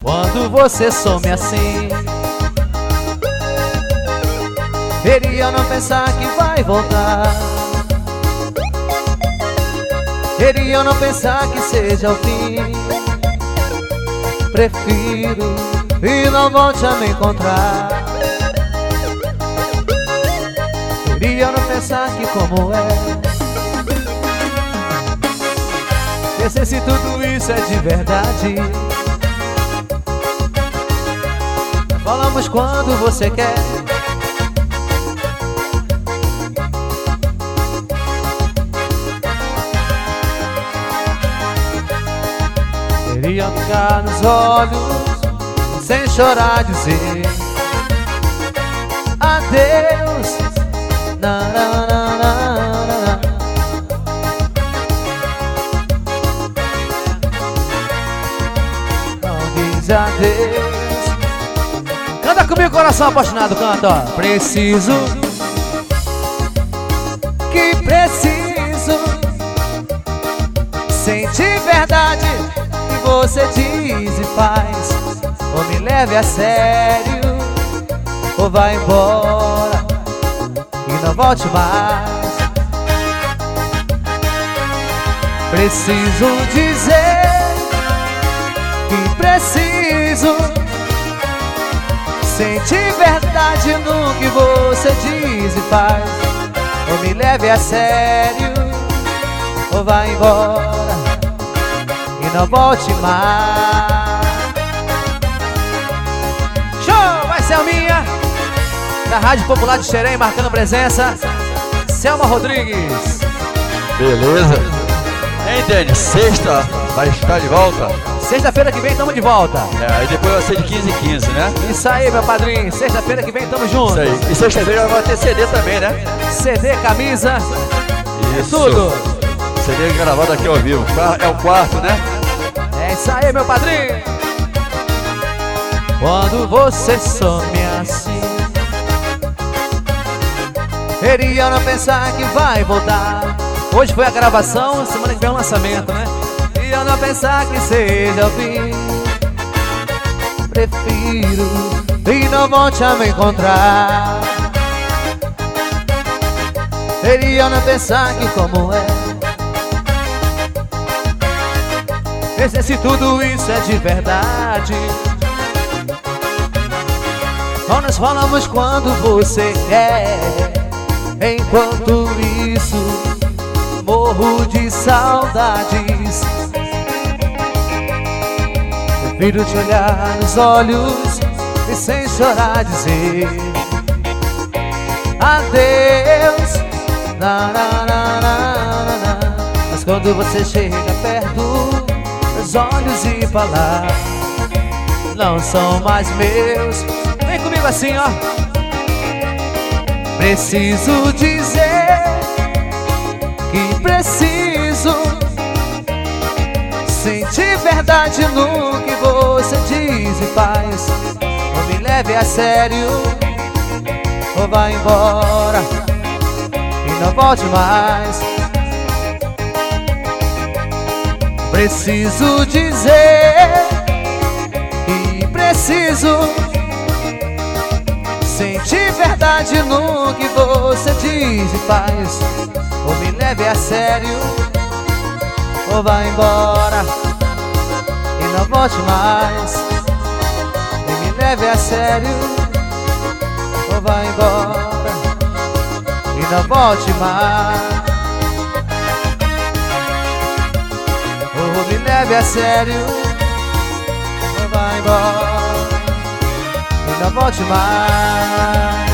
Quando você some assim, queria não pensar que vai voltar, queria não pensar que seja o fim. Prefiro e não volte a me encontrar. Queria não pensar que como é. Pensei se tudo isso é de verdade. Falamos quando você quer. Queria ficar nos olhos, sem chorar dizer adeus. Na, na, na, na, na. Não diz adeus. Canta comigo, coração apaixonado, canta, ó. Preciso, que preciso sentir verdade que você diz e faz. Ou me leve a sério, ou vai embora e não volte mais. Preciso dizer que preciso sentir verdade no que você diz e faz. Ou me leve a sério, ou vai embora e não volte mais. Show! Vai, Selminha, da Rádio Popular de Xerém, marcando presença. Selma Rodrigues. Beleza. Hein, Denis? Sexta vai estar de volta. Sexta-feira que vem tamo de volta. Aí depois vai ser de 15 em 15, né? Isso aí, meu padrinho. Sexta-feira que vem tamo junto. Isso aí. E sexta-feira vai ter CD também, né? CD, camisa, Isso. tudo. CD gravado aqui ao vivo. É o quarto, né? É isso aí, meu padrinho. Quando você some assim, queria não pensar que vai voltar. Hoje foi a gravação, semana que vem é o lançamento, né? Queria não pensar que seja o fim. Prefiro e não volte a me encontrar. Queria não pensar que como é. Pensei se tudo isso é de verdade. Só nós falamos quando você quer. Enquanto isso, morro de saudades. Prefiro te olhar nos olhos e sem chorar dizer adeus. Na, na, na, na, na. Mas quando você chega perto, meus olhos e palavras não são mais meus. Vem comigo assim, ó. Preciso dizer que preciso sentir verdade no que você diz e faz. Ou me leve a sério, ou vai embora e não volte mais. Preciso dizer que preciso sentir verdade no que você diz e faz. Ou me leve a sério, ou vai embora e não volte mais. E me leve a sério, ou vai embora e não volte mais. Ou me leve a sério, ou vai embora e não volte mais.